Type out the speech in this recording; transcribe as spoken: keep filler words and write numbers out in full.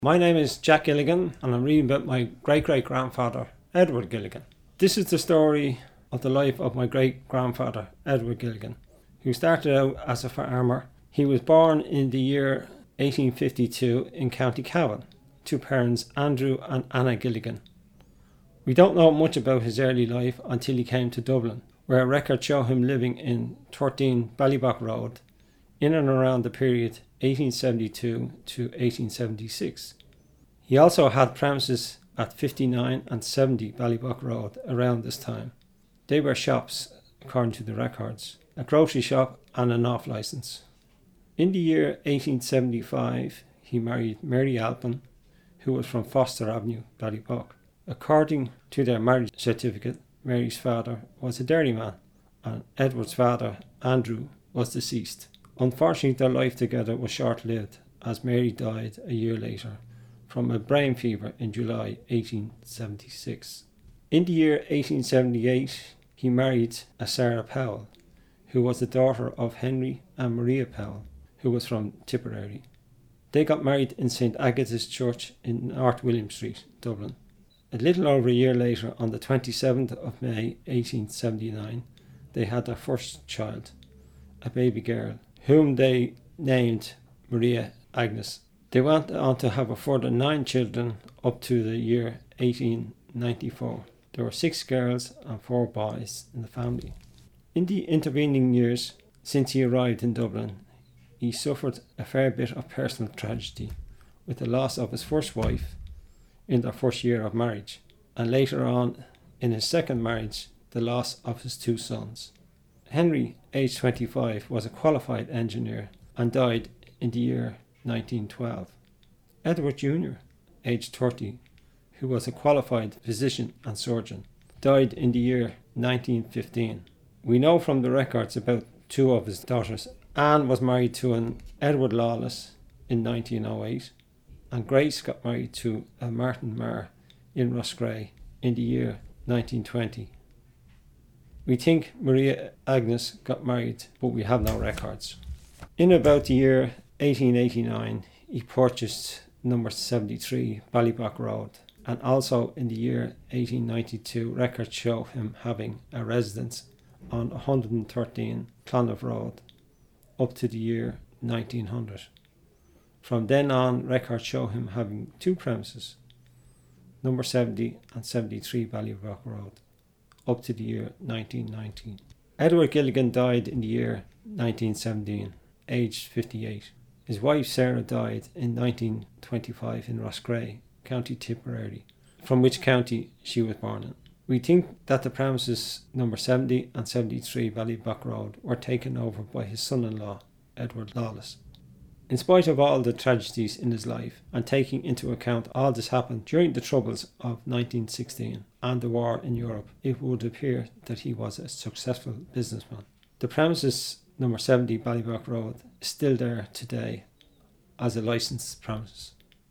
My name is Jack Gilligan and I'm reading about my great-great-grandfather, Edward Gilligan. This is the story of the life of my great-grandfather, Edward Gilligan, who started out as a farmer. He was born in the year eighteen fifty-two in County Cavan, to parents Andrew and Anna Gilligan. We don't know much about his early life until he came to Dublin, where records show him living in thirteen Ballybock Road in and around the period eighteen seventy-two to eighteen seventy-six. He also had premises at fifty-nine and seventy Ballybock Road around this time. They were shops, according to the records, a grocery shop and an off licence. In the year eighteen seventy-five, he married Mary Alpin, who was from Foster Avenue, Ballybock. According to their marriage certificate, Mary's father was a dairyman and Edward's father, Andrew, was deceased. Unfortunately, their life together was short-lived, as Mary died a year later from a brain fever in July eighteen seventy-six. In the year eighteen seventy-eight, he married a Sarah Powell, who was the daughter of Henry and Maria Powell, who was from Tipperary. They got married in Saint Agatha's Church in North William Street, Dublin. A little over a year later, on the twenty-seventh of May eighteen seventy-nine, they had their first child, a baby girl, whom they named Maria Agnes. They went on to have a further nine children up to the year eighteen ninety-four. There were six girls and four boys in the family. In the intervening years, since he arrived in Dublin, he suffered a fair bit of personal tragedy with the loss of his first wife in their first year of marriage, and later on in his second marriage, the loss of his two sons. Henry, aged twenty-five, was a qualified engineer and died in the year nineteen twelve. Edward Junior, aged thirty, who was a qualified physician and surgeon, died in the year nineteen fifteen. We know from the records about two of his daughters. Anne was married to an Edward Lawless in nineteen oh eight, and Grace got married to a Martin Marr in Roscrea in the year nineteen twenty. We think Maria Agnes got married, but we have no records. In about the year eighteen eighty-nine, he purchased number seventy-three Ballybock Road, and also in the year eighteen ninety-two, records show him having a residence on one hundred thirteen Clonmel Road up to the year nineteen hundred. From then on, records show him having two premises, number seventy and seventy-three Ballybock Road, up to the year nineteen nineteen. Edward Gilligan died in the year nineteen seventeen, aged fifty-eight. His wife Sarah died in nineteen twenty-five in Roscrea, County Tipperary, from which county she was born in. We think that the premises number seventy and seventy-three Ballybock Road were taken over by his son-in-law, Edward Lawless. In spite of all the tragedies in his life, and taking into account all this happened during the Troubles of nineteen sixteen and the war in Europe, it would appear that he was a successful businessman. The premises number seventy Ballybock Road is still there today as a licensed premises.